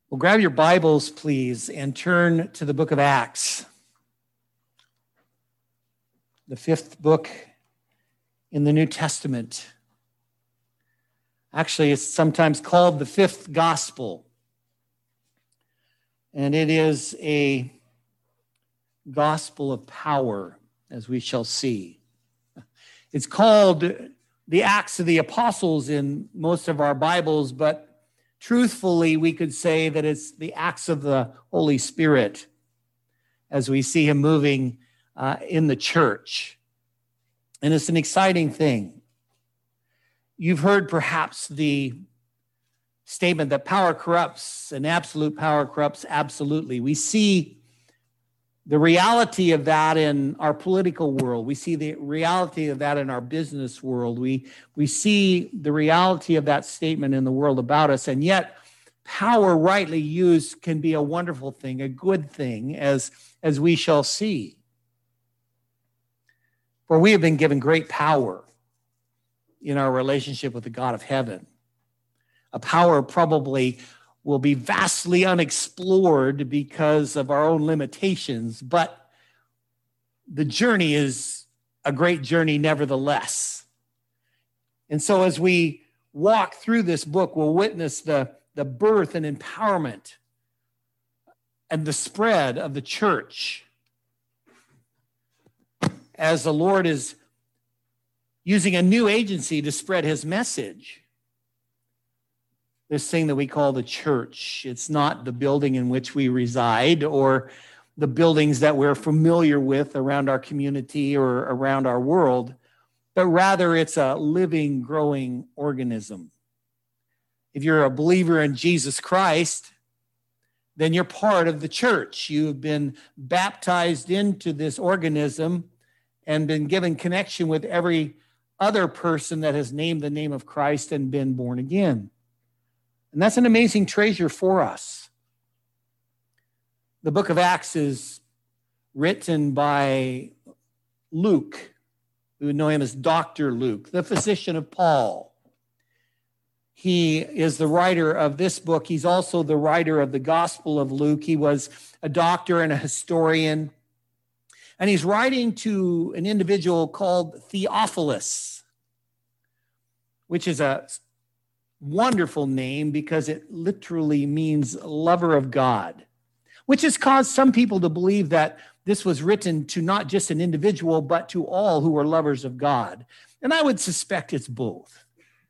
Well, grab your Bibles, please, and turn to the book of Acts, the fifth book in the New Testament. Actually, it's sometimes called the fifth gospel, and it is a gospel of power, as we shall see. It's called the Acts of the Apostles in most of our Bibles, but truthfully, we could say that it's the acts of the Holy Spirit as we see him moving in the church. And it's an exciting thing. You've heard perhaps the statement that power corrupts and absolute power corrupts absolutely. We see the reality of that in our political world. We see the reality of that in our business world. We see the reality of that statement in the world about us. And yet, power rightly used can be a wonderful thing, a good thing, as we shall see. For we have been given great power in our relationship with the God of heaven. A power probably will be vastly unexplored because of our own limitations, but the journey is a great journey nevertheless. And so as we walk through this book, we'll witness the birth and empowerment and the spread of the church as the Lord is using a new agency to spread his message. This thing that we call the church. It's not the building in which we reside or the buildings that we're familiar with around our community or around our world, but rather it's a living, growing organism. If you're a believer in Jesus Christ, then you're part of the church. You've been baptized into this organism and been given connection with every other person that has named the name of Christ and been born again. And that's an amazing treasure for us. The book of Acts is written by Luke. We would know him as Dr. Luke, the physician of Paul. He is the writer of this book. He's also the writer of the Gospel of Luke. He was a doctor and a historian. And he's writing to an individual called Theophilus, which is a wonderful name because it literally means lover of God, which has caused some people to believe that this was written to not just an individual, but to all who are lovers of God. And I would suspect it's both.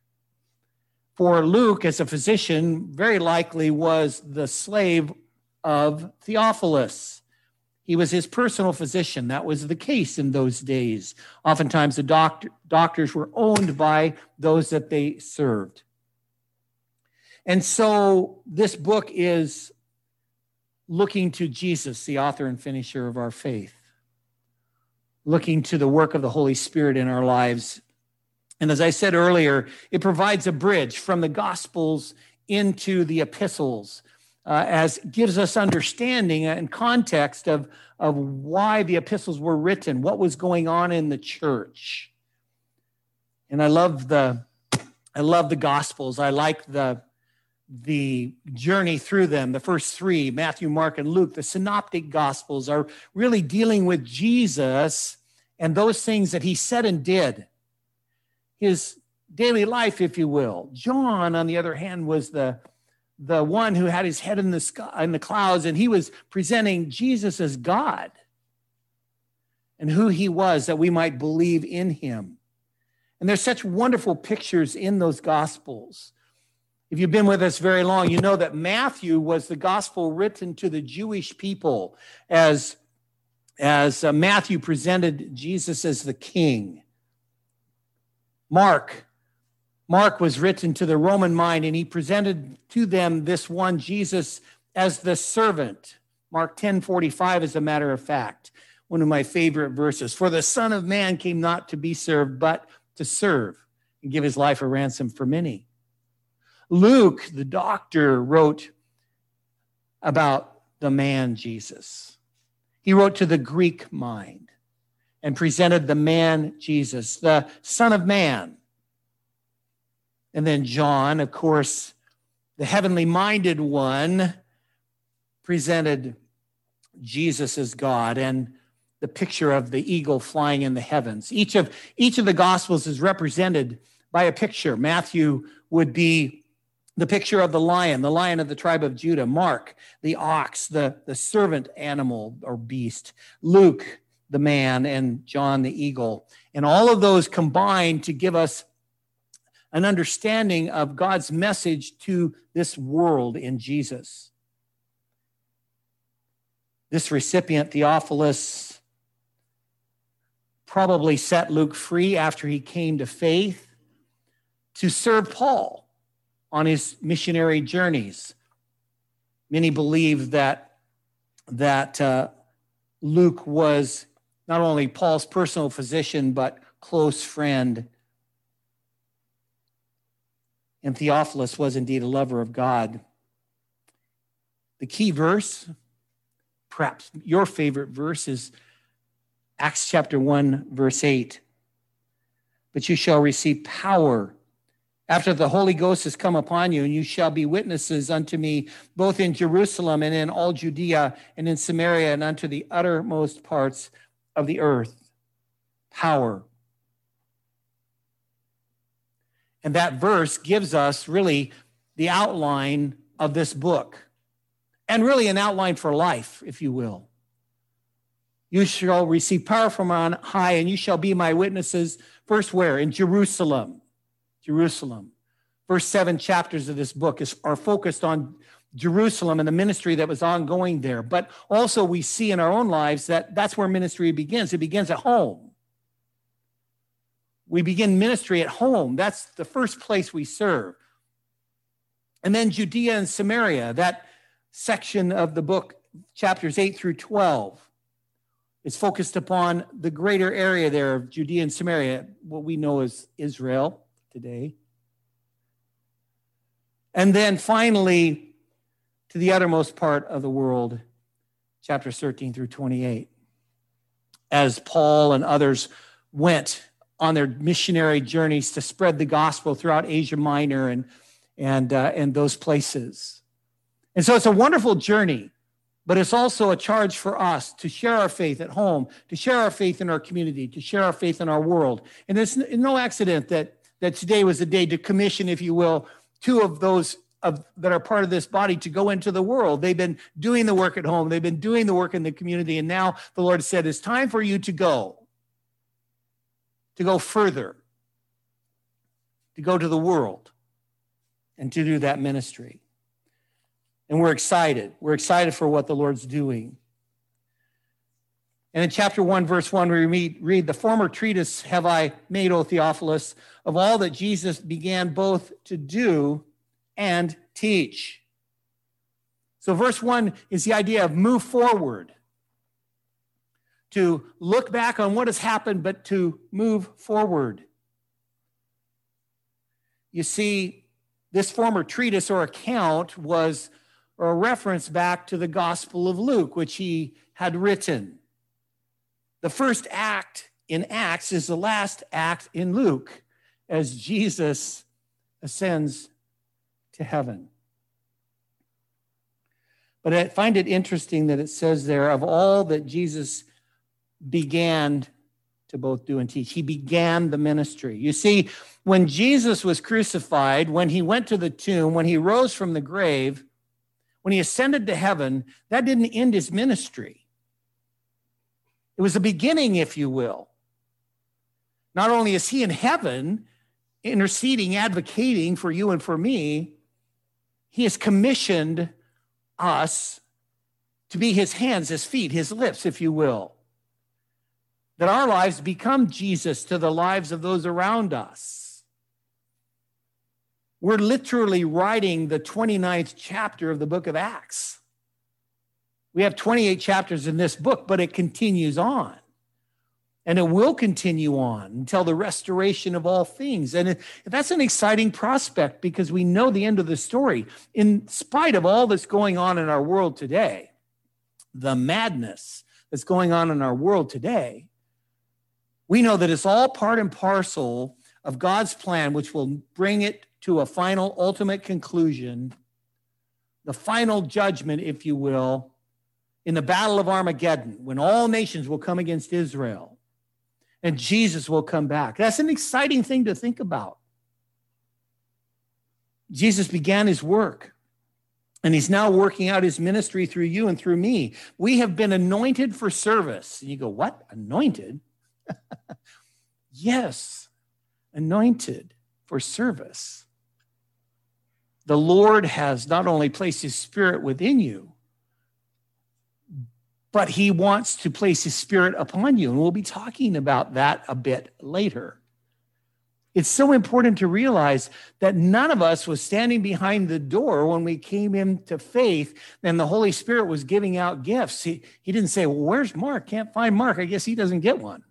For Luke, as a physician, very likely was the slave of Theophilus. He was his personal physician. That was the case in those days. Oftentimes, the doctors were owned by those that they served. And so this book is looking to Jesus, the author and finisher of our faith, looking to the work of the Holy Spirit in our lives. And as I said earlier, it provides a bridge from the Gospels into the epistles, as gives us understanding and context of why the epistles were written, what was going on in the church. And I love the Gospels. I like the journey through them. The first three, Matthew, Mark, and Luke, the synoptic Gospels, are really dealing with Jesus and those things that he said and did, his daily life, if you will. John, on the other hand, was the one who had his head in the sky, in the clouds, and he was presenting Jesus as God and who he was, that we might believe in him. And there's such wonderful pictures in those Gospels. If you've been with us very long, you know that Matthew was the gospel written to the Jewish people as Matthew presented Jesus as the king. Mark was written to the Roman mind, and he presented to them this one Jesus as the servant. Mark 10:45, as a matter of fact, one of my favorite verses. For the Son of Man came not to be served, but to serve and give his life a ransom for many. Luke, the doctor, wrote about the man Jesus. He wrote to the Greek mind and presented the man Jesus, the Son of Man. And then John, of course, the heavenly minded one, presented Jesus as God and the picture of the eagle flying in the heavens. Each of the Gospels is represented by a picture. Matthew would be the picture of the lion of the tribe of Judah. Mark, the ox, the servant animal or beast. Luke, the man, and John, the eagle. And all of those combine to give us an understanding of God's message to this world in Jesus. This recipient, Theophilus, probably set Luke free after he came to faith to serve Paul on his missionary journeys. Many believe that Luke was not only Paul's personal physician, but close friend. And Theophilus was indeed a lover of God. The key verse, perhaps your favorite verse, is Acts chapter 1, verse 8. But you shall receive power after the Holy Ghost has come upon you, and you shall be witnesses unto me, both in Jerusalem and in all Judea and in Samaria and unto the uttermost parts of the earth. Power. And that verse gives us really the outline of this book, and really an outline for life, if you will. You shall receive power from on high, and you shall be my witnesses. First, where? In Jerusalem. Jerusalem. First 7 chapters of this book are focused on Jerusalem and the ministry that was ongoing there. But also we see in our own lives that that's where ministry begins. It begins at home. We begin ministry at home. That's the first place we serve. And then Judea and Samaria, that section of the book, chapters 8 through 12, is focused upon the greater area there of Judea and Samaria, what we know as Israel today. And then finally, to the uttermost part of the world, chapters 13 through 28. As Paul and others went on their missionary journeys to spread the gospel throughout Asia Minor and those places. And so it's a wonderful journey, but it's also a charge for us to share our faith at home, to share our faith in our community, to share our faith in our world. And it's no accident that today was a day to commission, if you will, 2 of those that are part of this body to go into the world. They've been doing the work at home. They've been doing the work in the community. And now the Lord said, it's time for you to go further, to go to the world and to do that ministry. And we're excited. We're excited for what the Lord's doing. And in chapter 1, verse 1, we read, the former treatise have I made, O Theophilus, of all that Jesus began both to do and teach. So verse 1 is the idea of move forward, to look back on what has happened, but to move forward. You see, this former treatise or account was a reference back to the Gospel of Luke, which he had written. The first act in Acts is the last act in Luke as Jesus ascends to heaven. But I find it interesting that it says there, of all that Jesus began to both do and teach, he began the ministry. You see, when Jesus was crucified, when he went to the tomb, when he rose from the grave, when he ascended to heaven, that didn't end his ministry. It was the beginning, if you will. Not only is he in heaven, interceding, advocating for you and for me, he has commissioned us to be his hands, his feet, his lips, if you will. That our lives become Jesus to the lives of those around us. We're literally writing the 29th chapter of the book of Acts. We have 28 chapters in this book, but it continues on. And it will continue on until the restoration of all things. And that's an exciting prospect because we know the end of the story. In spite of all that's going on in our world today, the madness that's going on in our world today, we know that it's all part and parcel of God's plan, which will bring it to a final, ultimate conclusion, the final judgment, if you will, in the battle of Armageddon, when all nations will come against Israel and Jesus will come back. That's an exciting thing to think about. Jesus began his work, and he's now working out his ministry through you and through me. We have been anointed for service. And you go, what? Anointed? Yes, anointed for service. The Lord has not only placed his Spirit within you, but he wants to place his Spirit upon you. And we'll be talking about that a bit later. It's so important to realize that none of us was standing behind the door when we came into faith and the Holy Spirit was giving out gifts. He didn't say, well, where's Mark? Can't find Mark. I guess he doesn't get one.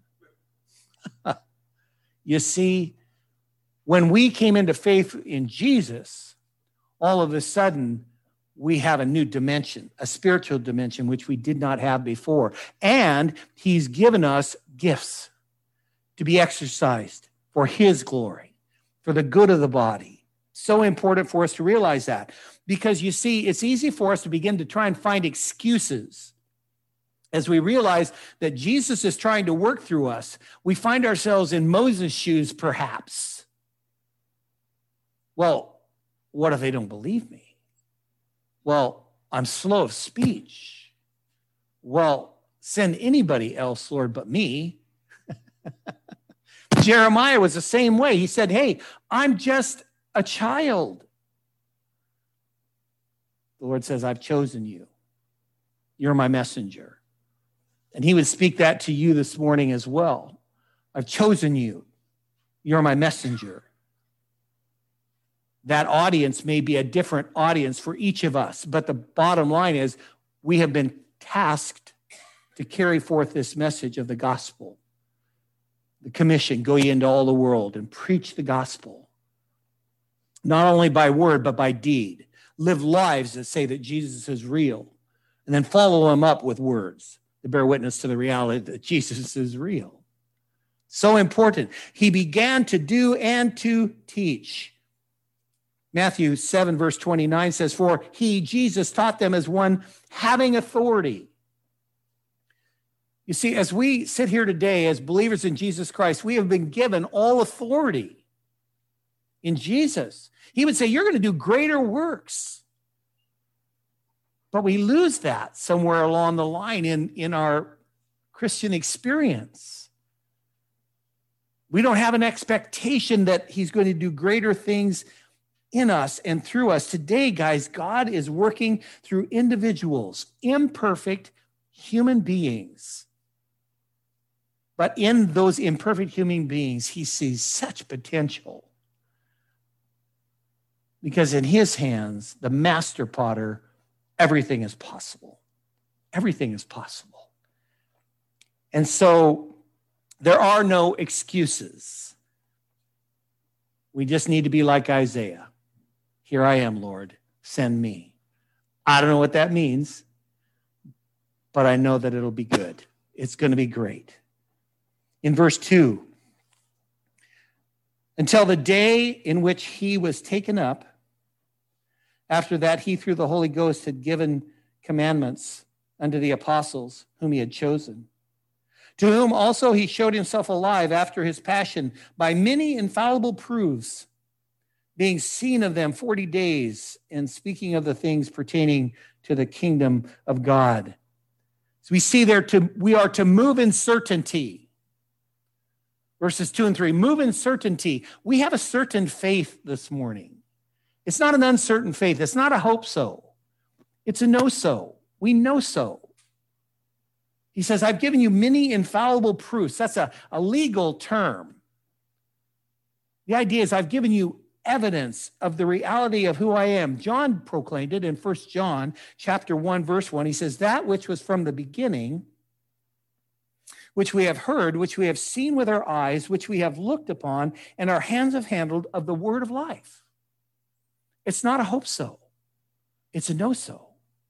You see, when we came into faith in Jesus, all of a sudden, we have a new dimension, a spiritual dimension, which we did not have before. And he's given us gifts to be exercised for his glory, for the good of the body. So important for us to realize that. Because you see, it's easy for us to begin to try and find excuses. As we realize that Jesus is trying to work through us, we find ourselves in Moses' shoes, perhaps. Well, what if they don't believe me? Well, I'm slow of speech. Well, send anybody else, Lord, but me. Jeremiah was the same way. He said, hey, I'm just a child. The Lord says, I've chosen you. You're my messenger. And he would speak that to you this morning as well. I've chosen you. You're my messenger. That audience may be a different audience for each of us, but the bottom line is we have been tasked to carry forth this message of the gospel. The commission, go ye into all the world and preach the gospel, not only by word, but by deed. Live lives that say that Jesus is real, and then follow them up with words to bear witness to the reality that Jesus is real. So important. He began to do and to teach. Matthew 7, verse 29 says, for he, Jesus, taught them as one having authority. You see, as we sit here today as believers in Jesus Christ, we have been given all authority in Jesus. He would say, you're going to do greater works. But we lose that somewhere along the line in our Christian experience. We don't have an expectation that he's going to do greater things in us and through us. Today, guys, God is working through individuals, imperfect human beings. But in those imperfect human beings, he sees such potential. Because in his hands, the master potter, everything is possible. Everything is possible. And so there are no excuses. We just need to be like Isaiah. Here I am, Lord, send me. I don't know what that means, but I know that it'll be good. It's going to be great. In verse 2, until the day in which he was taken up, after that he through the Holy Ghost had given commandments unto the apostles whom he had chosen, to whom also he showed himself alive after his passion by many infallible proofs, being seen of them 40 days, and speaking of the things pertaining to the kingdom of God. So we see there we are to move in certainty. Verses 2 and 3, move in certainty. We have a certain faith this morning. It's not an uncertain faith. It's not a hope so. It's a know so. We know so. He says, I've given you many infallible proofs. That's a legal term. The idea is I've given you evidence of the reality of who I am. John proclaimed it in 1 John chapter 1, verse 1. He says, that which was from the beginning, which we have heard, which we have seen with our eyes, which we have looked upon, and our hands have handled of the word of life. It's not a hope so. It's a know so.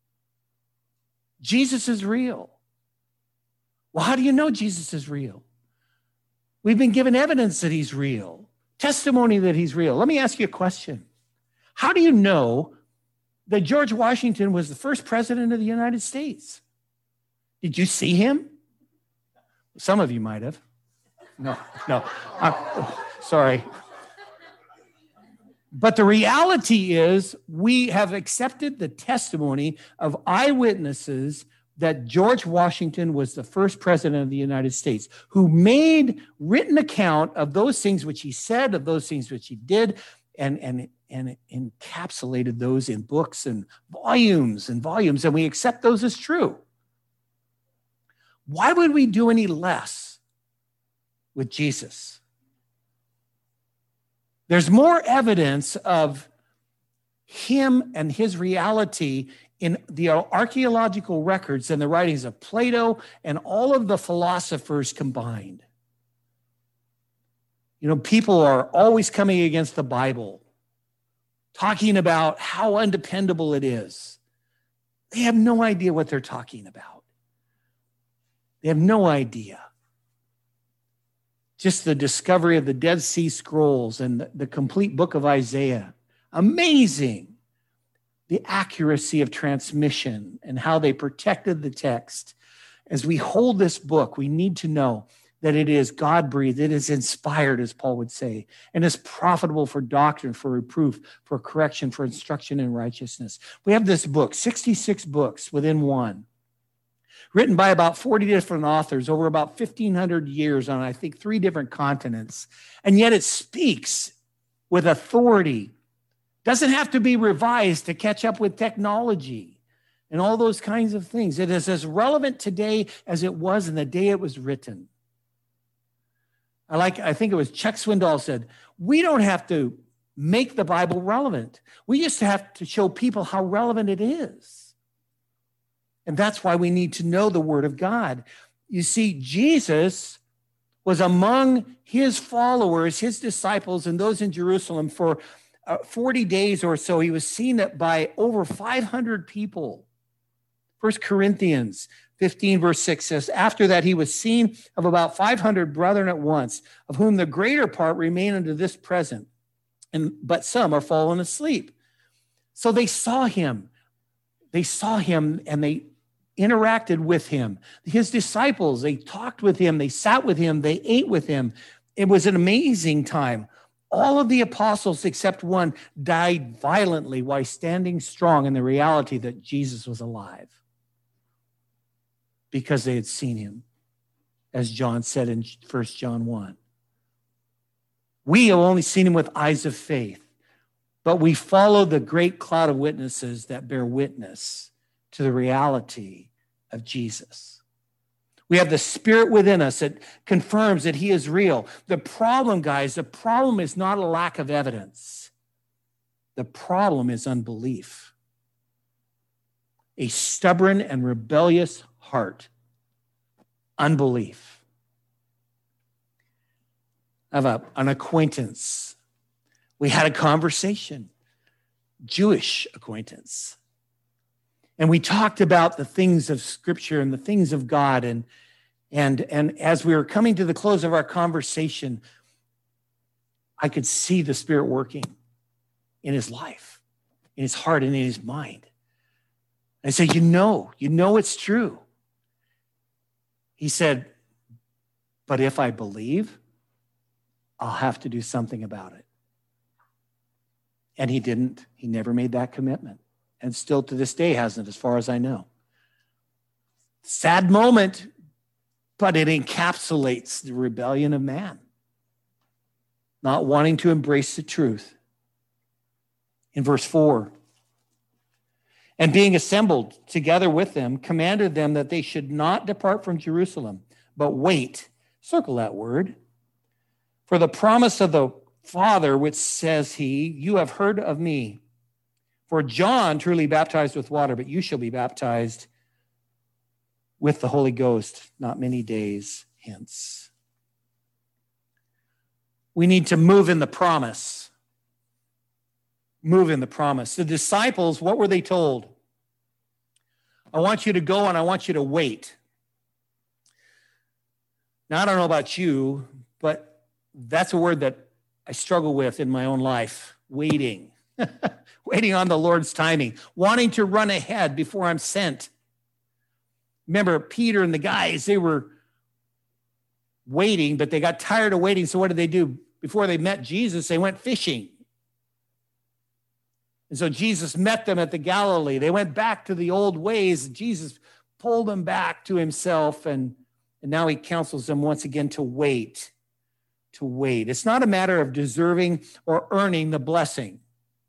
Jesus is real. Well, how do you know Jesus is real? We've been given evidence that he's real, testimony that he's real. Let me ask you a question. How do you know that George Washington was the first president of the United States. Did you see him? Some of you might have. No. Sorry. But the reality is we have accepted the testimony of eyewitnesses that George Washington was the first president of the United States who made written account of those things which he said, of those things which he did, and encapsulated those in books and volumes, and we accept those as true. Why would we do any less with Jesus? There's more evidence of him and his reality in the archaeological records and the writings of Plato and all of the philosophers combined. You know, people are always coming against the Bible, talking about how undependable it is. They have no idea what they're talking about. They have no idea. Just the discovery of the Dead Sea Scrolls and the complete book of Isaiah. Amazing. The accuracy of transmission and how they protected the text. As we hold this book, we need to know that it is God-breathed, it is inspired, as Paul would say, and is profitable for doctrine, for reproof, for correction, for instruction in righteousness. We have this book, 66 books within one, written by about 40 different authors over about 1,500 years on, I think, 3 different continents. And yet it speaks with authority. Doesn't have to be revised to catch up with technology and all those kinds of things. It is as relevant today as it was in the day it was written. I think it was Chuck Swindoll said, we don't have to make the Bible relevant. We just have to show people how relevant it is. And that's why we need to know the Word of God. You see, Jesus was among his followers, his disciples, and those in Jerusalem for 40 days or so. He was seen by over 500 people. 1 Corinthians 15, verse 6 says, after that he was seen of about 500 brethren at once, of whom the greater part remain unto this present, but some are fallen asleep. So they saw him. They saw him and they interacted with him. His disciples, they talked with him, they sat with him, they ate with him. It was an amazing time. All of the apostles, except one, died violently while standing strong in the reality that Jesus was alive, because they had seen him, as John said in 1 John 1. We have only seen him with eyes of faith, but we follow the great cloud of witnesses that bear witness to the reality of Jesus. We have the Spirit within us that confirms that he is real. The problem, guys, the problem is not a lack of evidence. The problem is unbelief. A stubborn and rebellious heart. Unbelief. I have an acquaintance. We had a conversation, Jewish acquaintance. And we talked about the things of Scripture and the things of God. And as we were coming to the close of our conversation, I could see the Spirit working in his life, in his heart, and in his mind. I said, you know it's true. He said, but if I believe, I'll have to do something about it. And he didn't. He never made that commitment. And still to this day hasn't, as far as I know. Sad moment, but it encapsulates the rebellion of man, not wanting to embrace the truth. In verse 4, and being assembled together with them, commanded them that they should not depart from Jerusalem, but wait, circle that word, for the promise of the Father, which says he, you have heard of me. For John truly baptized with water, but you shall be baptized with the Holy Ghost not many days hence. We need to move in the promise. Move in the promise. The disciples, what were they told? I want you to go and I want you to wait. Now, I don't know about you, but that's a word that I struggle with in my own life, waiting. waiting on the Lord's timing, wanting to run ahead before I'm sent. Remember, Peter and the guys, they were waiting, but they got tired of waiting. So what did they do? Before they met Jesus, they went fishing. And so Jesus met them at the Galilee. They went back to the old ways. Jesus pulled them back to himself, and now he counsels them once again to wait. To wait. It's not a matter of deserving or earning the blessing.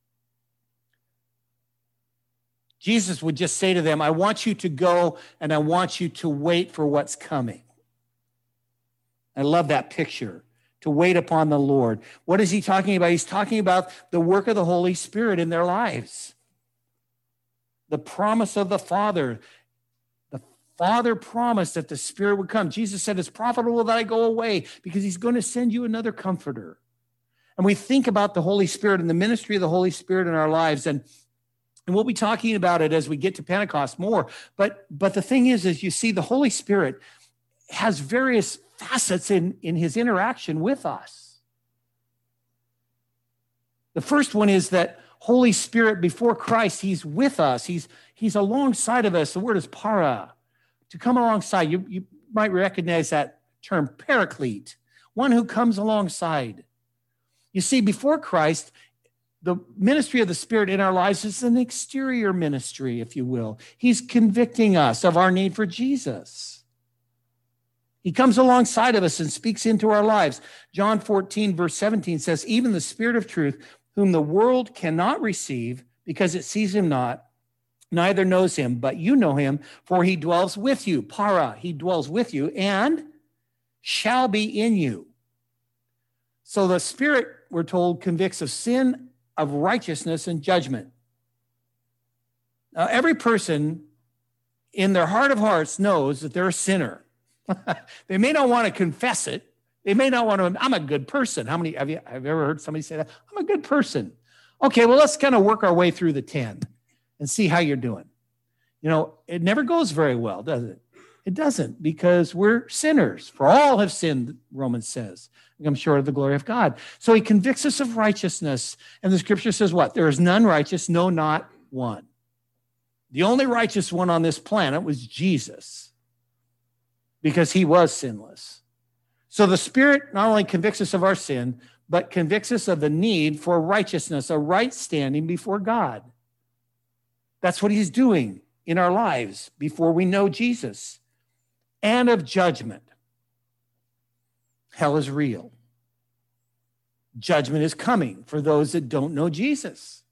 Jesus would just say to them, I want you to go and I want you to wait for what's coming. I love that picture, to wait upon the Lord. What is he talking about? He's talking about the work of the Holy Spirit in their lives. The promise of the Father. The Father promised that the Spirit would come. Jesus said, it's profitable that I go away because he's going to send you another comforter. And we think about the Holy Spirit and the ministry of the Holy Spirit in our lives, and we'll be talking about it as we get to Pentecost more. But the thing is you see, the Holy Spirit has various facets in his interaction with us. The first one is that Holy Spirit before Christ, he's with us. He's alongside of us. The word is para, to come alongside. You might recognize that term, paraclete, one who comes alongside. You see, before Christ, the ministry of the Spirit in our lives is an exterior ministry, if you will. He's convicting us of our need for Jesus. He comes alongside of us and speaks into our lives. John 14, verse 17 says, even the Spirit of truth, whom the world cannot receive because it sees him not, neither knows him, but you know him, for he dwells with you. Para, he dwells with you and shall be in you. So the Spirit, we're told, convicts of sin, of righteousness, and judgment. Now, every person in their heart of hearts knows that they're a sinner. They may not want to confess it. They may not want to, I'm a good person. How many have you ever heard somebody say that? I'm a good person. Okay, well, let's kind of work our way through the 10 and see how you're doing. You know, it never goes very well, does it? It doesn't, because we're sinners. For all have sinned, Romans says, and come short of the glory of God. So he convicts us of righteousness. And the scripture says what? There is none righteous, no, not one. The only righteous one on this planet was Jesus, because he was sinless. So the Spirit not only convicts us of our sin, but convicts us of the need for righteousness, a right standing before God. That's what he's doing in our lives before we know Jesus. And of judgment. Hell is real. Judgment is coming for those that don't know Jesus.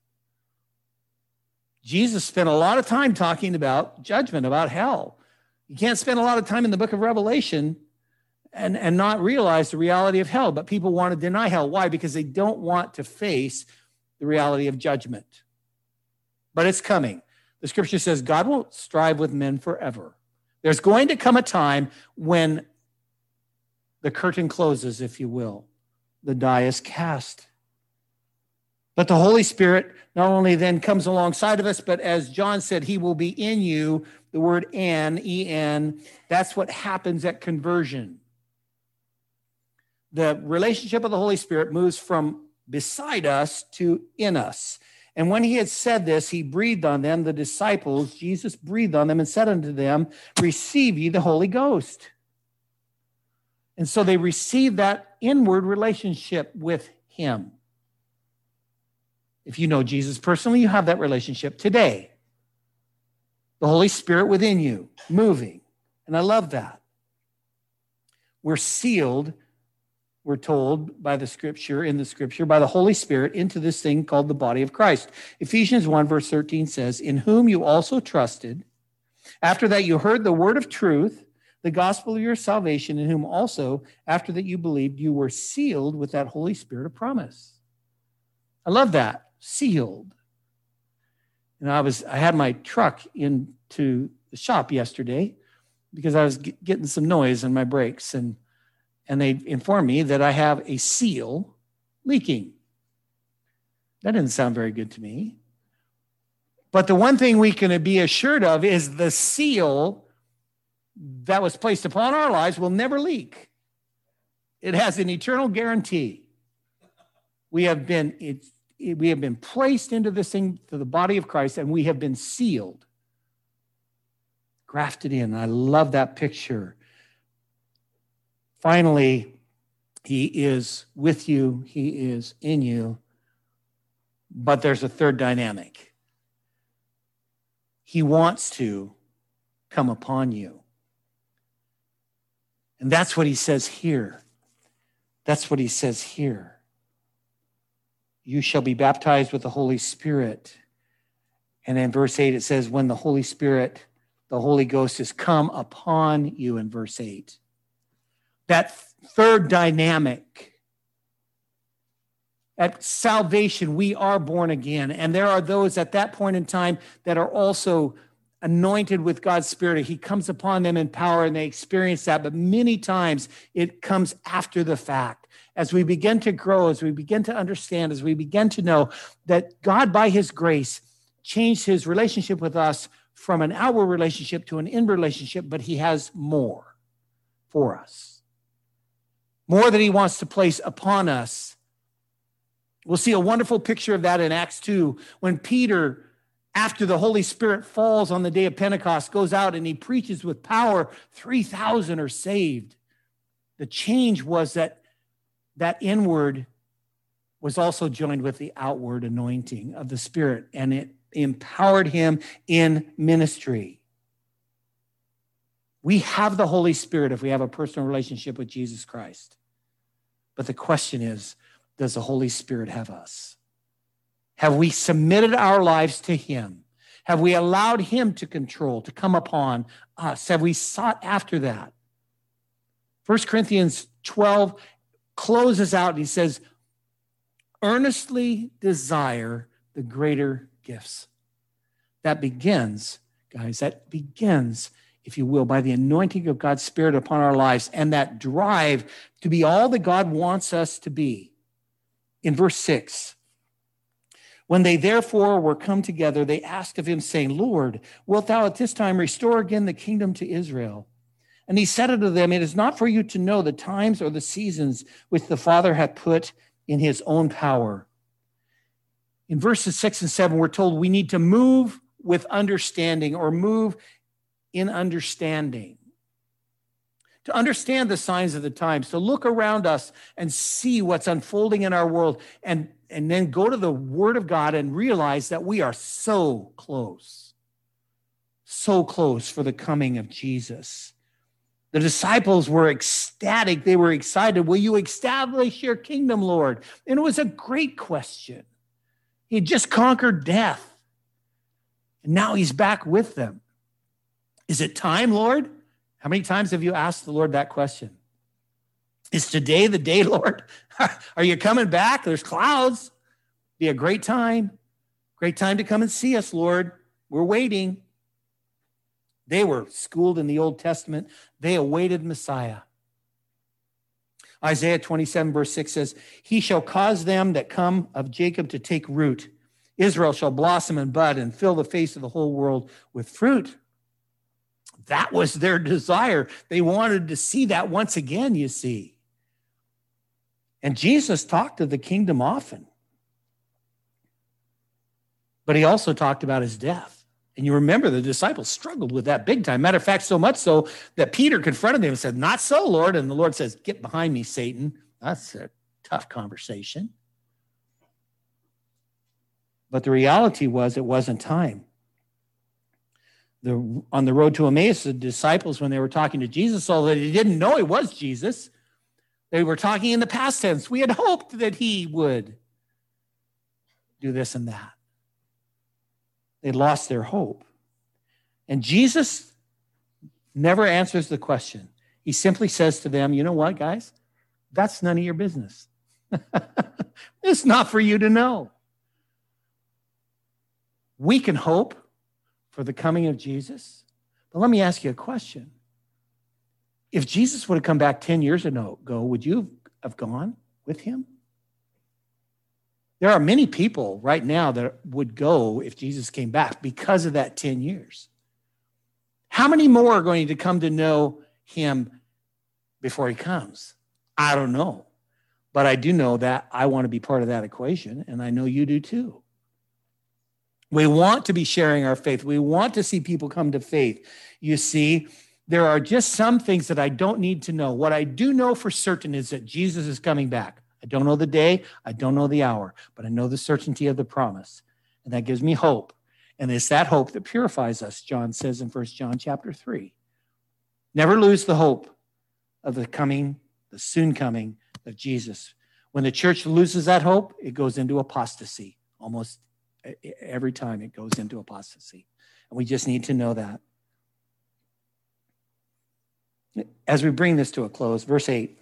Jesus spent a lot of time talking about judgment, about hell. You can't spend a lot of time in the book of Revelation and not realize the reality of hell. But people want to deny hell. Why? Because they don't want to face the reality of judgment. But it's coming. The scripture says God won't strive with men forever. There's going to come a time when the curtain closes, if you will. The die is cast. But the Holy Spirit not only then comes alongside of us, but as John said, he will be in you. The word en, that's what happens at conversion. The relationship of the Holy Spirit moves from beside us to in us. And when he had said this, he breathed on them, the disciples, Jesus breathed on them and said unto them, receive ye the Holy Ghost. And so they received that inward relationship with him. If you know Jesus personally, you have that relationship today. The Holy Spirit within you, moving. And I love that. We're sealed, we're told by the scripture, in the scripture, by the Holy Spirit into this thing called the body of Christ. Ephesians 1 verse 13 says, in whom you also trusted. After that you heard the word of truth, the gospel of your salvation, in whom also, after that you believed, you were sealed with that Holy Spirit of promise. I love that. Sealed. And I had my truck into the shop yesterday because I was getting some noise in my brakes, and they informed me that I have a seal leaking. That didn't sound very good to me. But the one thing we can be assured of is the seal that was placed upon our lives will never leak. It has an eternal guarantee. We have been we have been placed into this thing, to the body of Christ, and we have been sealed, grafted in. I love that picture. Finally, he is with you. He is in you. But there's a third dynamic. He wants to come upon you. And that's what he says here. That's what he says here. You shall be baptized with the Holy Spirit. And in verse 8, it says, when the Holy Spirit, the Holy Ghost, is come upon you, in verse 8. That third dynamic. At salvation, we are born again. And there are those at that point in time that are also anointed with God's Spirit. He comes upon them in power and they experience that. But many times it comes after the fact. As we begin to grow, as we begin to understand, as we begin to know that God, by his grace, changed his relationship with us from an outward relationship to an inward relationship, but he has more for us. More that he wants to place upon us. We'll see a wonderful picture of that in Acts 2 when Peter, after the Holy Spirit falls on the day of Pentecost, goes out and he preaches with power. 3,000 are saved. The change was that inward was also joined with the outward anointing of the Spirit, and it empowered him in ministry. We have the Holy Spirit if we have a personal relationship with Jesus Christ. But the question is, does the Holy Spirit have us? Have we submitted our lives to him? Have we allowed him to control, to come upon us? Have we sought after that? 1 Corinthians 12 closes out and he says, earnestly desire the greater gifts. That begins, guys, if you will, by the anointing of God's Spirit upon our lives and that drive to be all that God wants us to be. In verse 6, when they therefore were come together, they asked of him, saying, Lord, wilt thou at this time restore again the kingdom to Israel? And he said unto them, it is not for you to know the times or the seasons which the Father hath put in his own power. In verses 6 and 7, we're told we need to move with understanding or move in understanding. To understand the signs of the times, to look around us and see what's unfolding in our world, and then go to the Word of God and realize that we are so close for the coming of Jesus. The disciples were ecstatic. They were excited. Will you establish your kingdom, Lord? And it was a great question. He had just conquered death, and now he's back with them. Is it time, Lord? How many times have you asked the Lord that question? Is today the day, Lord? Are you coming back? There's clouds. Be a great time. Great time to come and see us, Lord. We're waiting. They were schooled in the Old Testament. They awaited Messiah. Isaiah 27 verse 6 says, he shall cause them that come of Jacob to take root. Israel shall blossom and bud and fill the face of the whole world with fruit. That was their desire. They wanted to see that once again, you see. And Jesus talked of the kingdom often. But he also talked about his death. And you remember the disciples struggled with that big time. Matter of fact, so much so that Peter confronted them and said, not so, Lord. And the Lord says, get behind me, Satan. That's a tough conversation. But the reality was it wasn't time. On the road to Emmaus, the disciples, when they were talking to Jesus, although they didn't know it was Jesus, they were talking in the past tense. We had hoped that he would do this and that. They lost their hope. And Jesus never answers the question. He simply says to them, you know what, guys? That's none of your business. It's not for you to know. We can hope for the coming of Jesus. But let me ask you a question. If Jesus would have come back 10 years ago, would you have gone with him? There are many people right now that would go if Jesus came back because of that 10 years. How many more are going to come to know him before he comes? I don't know. But I do know that I want to be part of that equation, and I know you do too. We want to be sharing our faith. We want to see people come to faith. You see, there are just some things that I don't need to know. What I do know for certain is that Jesus is coming back. I don't know the day, I don't know the hour, but I know the certainty of the promise. And that gives me hope. And it's that hope that purifies us, John says in 1 John chapter 3. Never lose the hope of the soon coming of Jesus. When the church loses that hope, it goes into apostasy. Almost every time it goes into apostasy. And we just need to know that. As we bring this to a close, verse 8.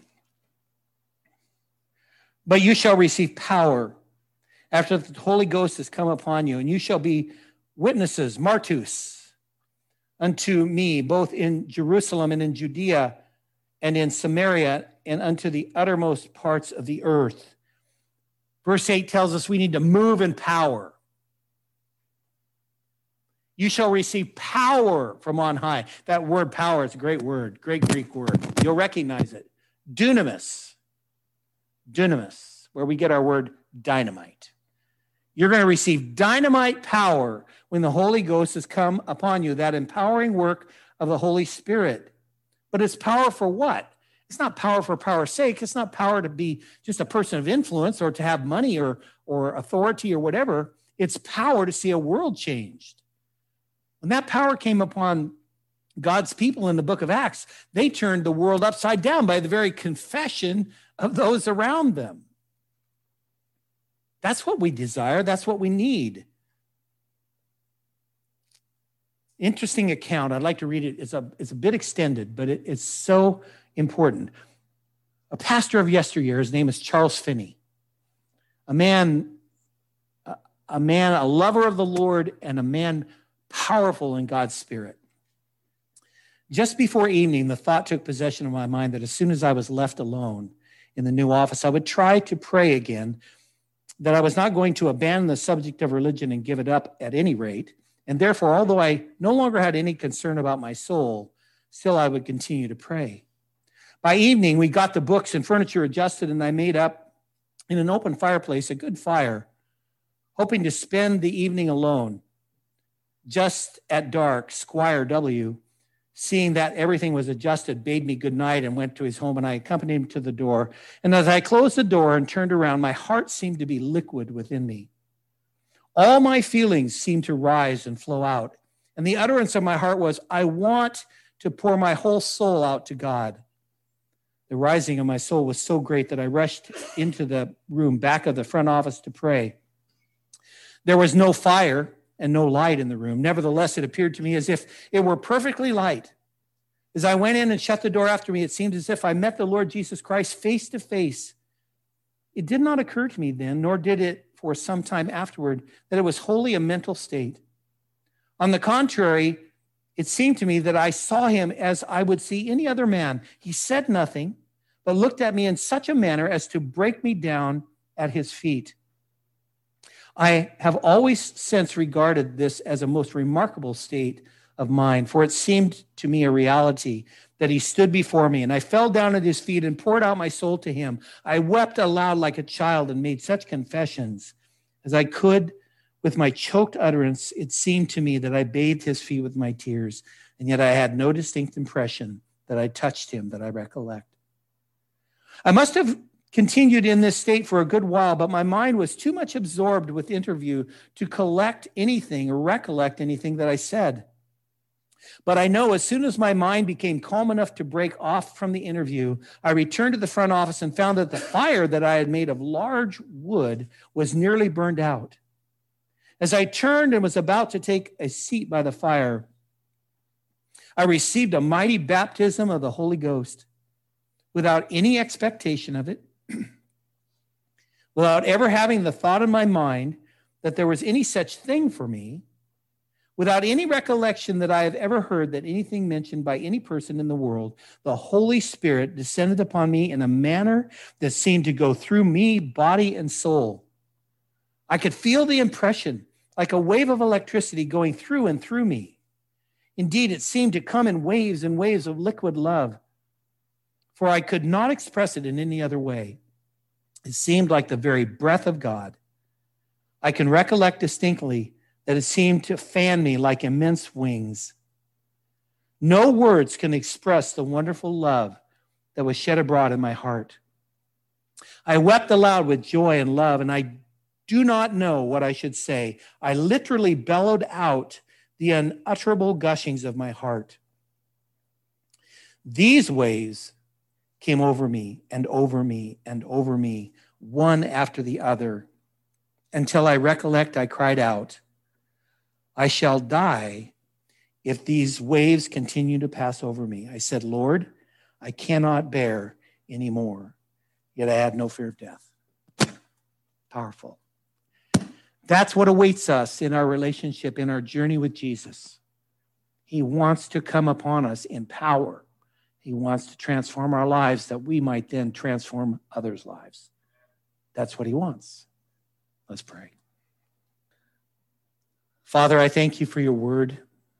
But you shall receive power after the Holy Ghost has come upon you, and you shall be witnesses, martus, unto me, both in Jerusalem and in Judea and in Samaria and unto the uttermost parts of the earth. Verse 8 tells us we need to move in power. You shall receive power from on high. That word power is a great word, great Greek word. You'll recognize it. Dunamis. Dunamis, where we get our word dynamite. You're going to receive dynamite power when the Holy Ghost has come upon you, that empowering work of the Holy Spirit. But it's power for what? It's not power for power's sake. It's not power to be just a person of influence or to have money or authority or whatever. It's power to see a world changed. When that power came upon God's people in the book of Acts, they turned the world upside down by the very confession of those around them. That's what we desire. That's what we need. Interesting account. I'd like to read it. It's a bit extended, but it's so important. A pastor of yesteryear, his name is Charles Finney, a lover of the Lord and a man powerful in God's Spirit. Just before evening, the thought took possession of my mind that as soon as I was left alone in the new office, I would try to pray again, that I was not going to abandon the subject of religion and give it up at any rate. And therefore, although I no longer had any concern about my soul, still I would continue to pray. By evening, we got the books and furniture adjusted, and I made up in an open fireplace a good fire, hoping to spend the evening alone. Just at dark, Squire W., seeing that everything was adjusted, bade me good night and went to his home, and I accompanied him to the door. And as I closed the door and turned around, my heart seemed to be liquid within me. All my feelings seemed to rise and flow out. And the utterance of my heart was, I want to pour my whole soul out to God. The rising of my soul was so great that I rushed into the room back of the front office to pray. There was no fire and no light in the room. Nevertheless, it appeared to me as if it were perfectly light. As I went in and shut the door after me, it seemed as if I met the Lord Jesus Christ face to face. It did not occur to me then, nor did it for some time afterward, that it was wholly a mental state. On the contrary, it seemed to me that I saw him as I would see any other man. He said nothing, but looked at me in such a manner as to break me down at his feet. I have always since regarded this as a most remarkable state of mind, for it seemed to me a reality that he stood before me, and I fell down at his feet and poured out my soul to him. I wept aloud like a child and made such confessions as I could with my choked utterance. It seemed to me that I bathed his feet with my tears, and yet I had no distinct impression that I touched him that I recollect. I must have continued in this state for a good while, but my mind was too much absorbed with interview to collect anything or recollect anything that I said. But I know as soon as my mind became calm enough to break off from the interview, I returned to the front office and found that the fire that I had made of large wood was nearly burned out. As I turned and was about to take a seat by the fire, I received a mighty baptism of the Holy Ghost without any expectation of it, without ever having the thought in my mind that there was any such thing for me, without any recollection that I have ever heard that anything mentioned by any person in the world. The Holy Spirit descended upon me in a manner that seemed to go through me, body and soul. I could feel the impression like a wave of electricity going through and through me. Indeed, it seemed to come in waves and waves of liquid love, for I could not express it in any other way. It seemed like the very breath of God. I can recollect distinctly that it seemed to fan me like immense wings. No words can express the wonderful love that was shed abroad in my heart. I wept aloud with joy and love, and I do not know what I should say. I literally bellowed out the unutterable gushings of my heart. These waves came over me and over me and over me, one after the other, until I recollect I cried out, I shall die if these waves continue to pass over me. I said, Lord, I cannot bear anymore. Yet I had no fear of death. Powerful. That's what awaits us in our relationship, in our journey with Jesus. He wants to come upon us in power. He wants to transform our lives that we might then transform others' lives. That's what he wants. Let's pray. Father, I thank you for your word.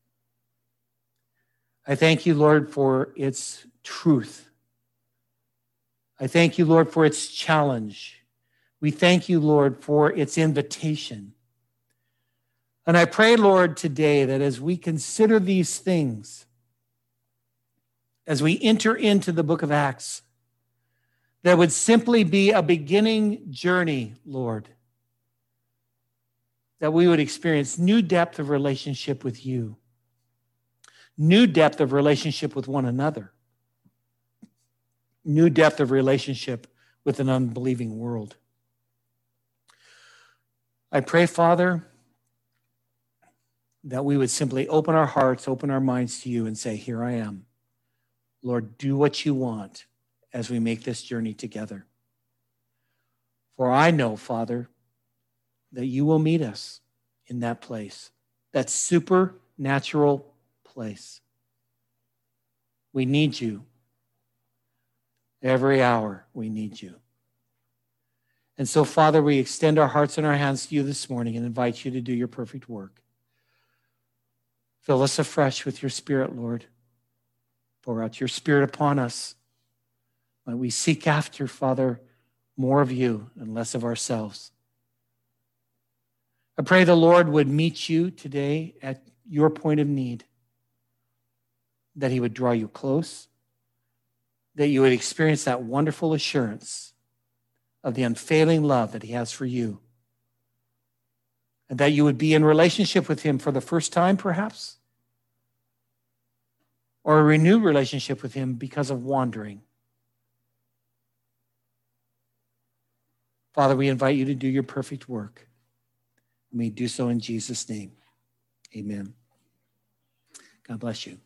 I thank you, Lord, for its truth. I thank you, Lord, for its challenge. We thank you, Lord, for its invitation. And I pray, Lord, today that as we consider these things, as we enter into the book of Acts, that would simply be a beginning journey, Lord, that we would experience new depth of relationship with you, new depth of relationship with one another, new depth of relationship with an unbelieving world. I pray, Father, that we would simply open our hearts, open our minds to you and say, here I am. Lord, do what you want as we make this journey together. For I know, Father, that you will meet us in that place, that supernatural place. We need you. Every hour we need you. And so, Father, we extend our hearts and our hands to you this morning and invite you to do your perfect work. Fill us afresh with your Spirit, Lord. Pour out your Spirit upon us. Might we seek after, Father, more of you and less of ourselves. I pray the Lord would meet you today at your point of need, that he would draw you close, that you would experience that wonderful assurance of the unfailing love that he has for you, and that you would be in relationship with him for the first time, perhaps, or a renewed relationship with him because of wandering. Father, we invite you to do your perfect work. And we do so in Jesus' name. Amen. God bless you.